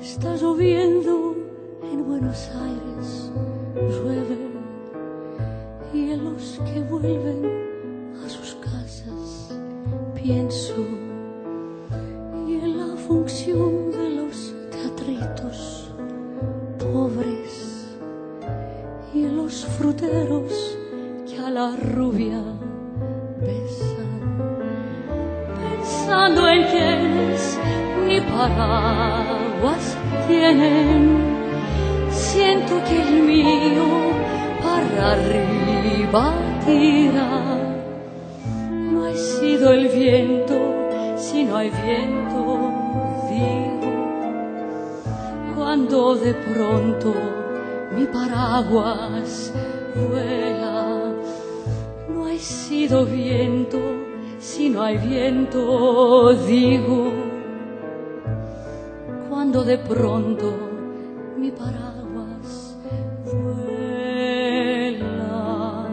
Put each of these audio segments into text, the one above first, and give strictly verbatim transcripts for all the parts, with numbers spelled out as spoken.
Está lloviendo en Buenos Aires, llueve, y en los que vuelven a sus casas pienso, y en la función de los teatritos pobres, y en los fruteros que a la rubia besan, pensando en quienes ni paraguas tienen. Siento que el mío para arriba tira. No he sido el viento, si no hay viento, digo, cuando de pronto mi paraguas vuela. No he sido viento, si no hay viento, digo, cuando de pronto mi paraguas vuela,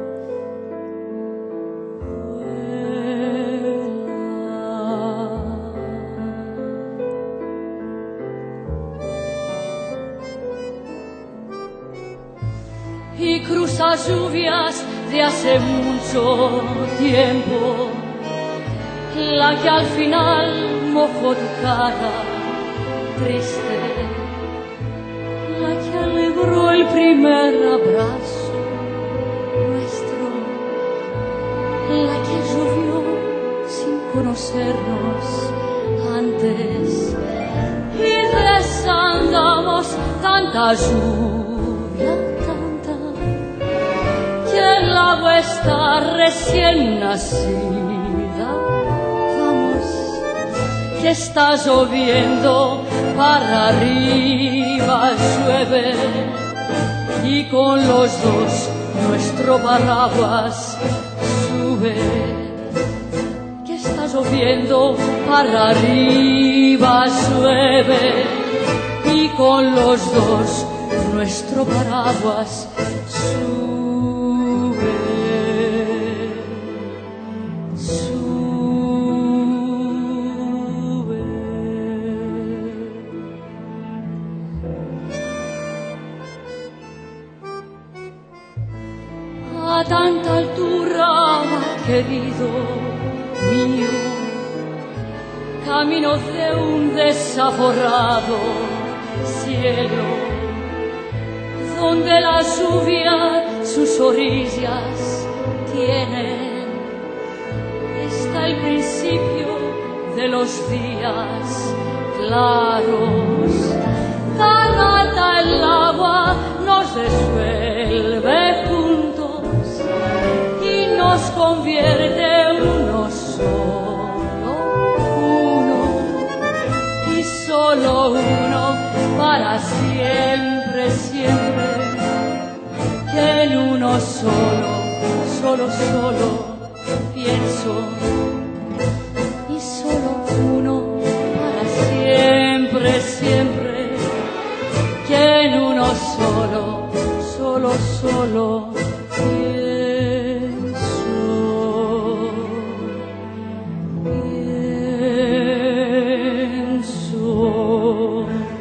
vuela. Y cruza lluvias de hace mucho tiempo, la que al final mojó tu cara triste, la que alegró el primer abrazo nuestro, la que llovió sin conocernos antes, y rezándonos tanta lluvia, tanta, que el agua está recién nacida. Vamos, que está lloviendo, para arriba llueve, y con los dos nuestro paraguas sube. Que está lloviendo, para arriba llueve, y con los dos nuestro paraguas sube. A tanta altura, querido mío, camino de un desaforado cielo, donde la lluvia sus orillas tiene. Está el principio de los días claros, tan alta el agua nos resuelve juntos y nos convierte uno solo, uno y solo uno para siempre, siempre, que en uno solo, solo, solo pienso, y solo uno para siempre, siempre, que en uno solo, solo, solo pienso, pienso.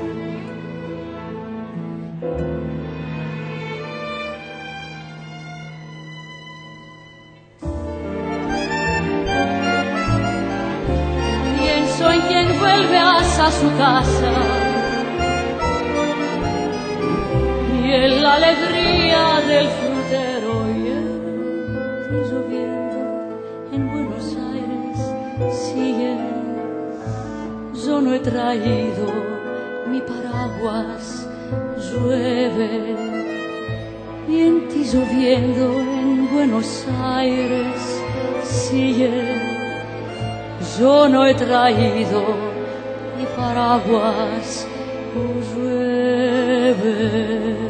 Pienso en quien vuelve a su casa, y en la alegría del frutero, y el lloviendo en Buenos Aires sigue. Yo no he traído mi paraguas, llueve, y en ti lloviendo en Buenos Aires sigue. Yo no he traído mi paraguas, llueve.